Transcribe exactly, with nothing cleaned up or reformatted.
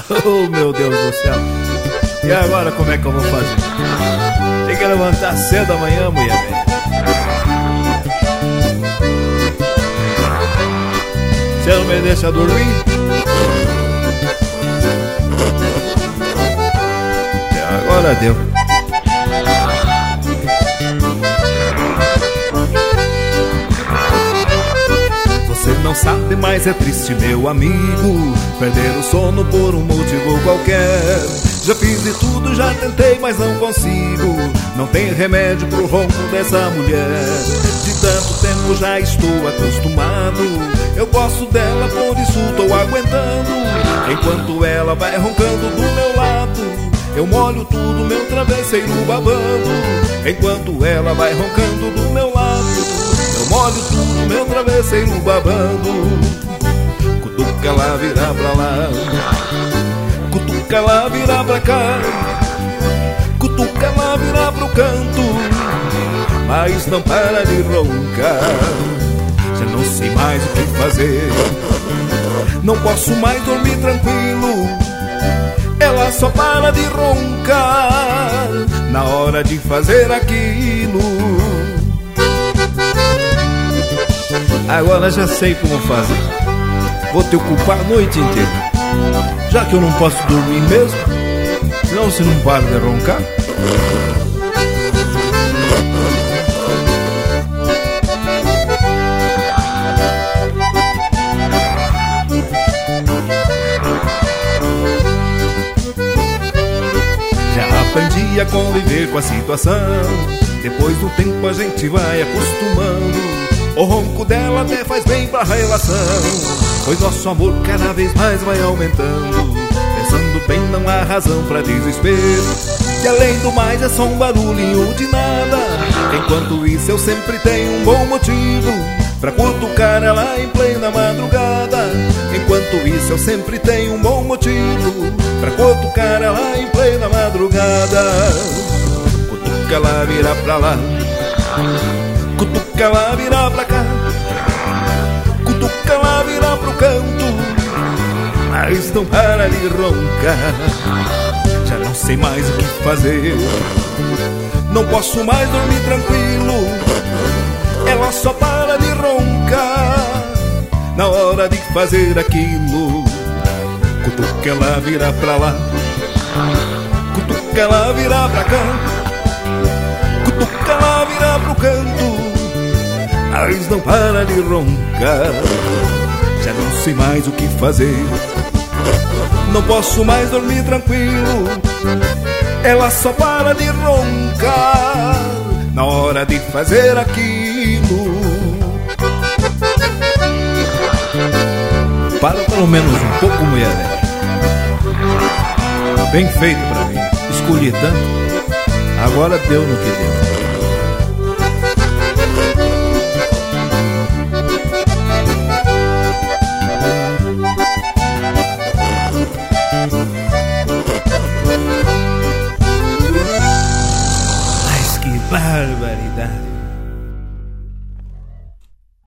Oh, meu Deus do céu. E agora como é que eu vou fazer? Tem que levantar cedo amanhã, mulher velha. Você não me deixa dormir? E agora deu. Você não sabe, mas é triste, meu amigo, perder o sono por um motivo qualquer. Já fiz de tudo, já tentei, mas não consigo. Não tem remédio pro ronco dessa mulher. De tanto tempo já estou acostumado. Eu gosto dela, por isso tô aguentando. Enquanto ela vai roncando do meu lado, eu molho tudo, meu travesseiro babando. Enquanto ela vai roncando do meu lado, eu molho tudo, meu travesseiro babando. Cutuca ela, vira pra lá, cutuca ela, vira pra cá, cutuca ela, vira pro canto, mas não para de roncar. Já não sei mais o que fazer, não posso mais dormir tranquilo. Ela só para de roncar na hora de fazer aquilo. Agora já sei como fazer. Vou te ocupar a noite inteira, já que eu não posso dormir mesmo, senão você não para de roncar. Já aprendi a conviver com a situação, depois do tempo a gente vai acostumando. O ronco dela até faz bem pra relação, pois nosso amor cada vez mais vai aumentando. Pensando bem, não há razão pra desespero, e além do mais é só um barulhinho de nada. Enquanto isso eu sempre tenho um bom motivo pra cutucar ela em plena madrugada. Enquanto isso eu sempre tenho um bom motivo pra cutucar ela em plena madrugada. Cutuca ela, vira pra lá, cutuca ela, vira pra cá, cutuca ela, vira pro canto, mas não para de roncar. Já não sei mais o que fazer, não posso mais dormir tranquilo. Ela só para de roncar na hora de fazer aquilo. Cutuca ela, vira pra lá, cutuca ela, vira pra cá, cutuca ela, vira pro canto, mas não para de roncar. Já não sei mais o que fazer, não posso mais dormir tranquilo. Ela só para de roncar na hora de fazer aquilo. Para pelo menos um pouco, mulher velha. Bem feito pra mim, escolhi tanto, agora deu no que deu.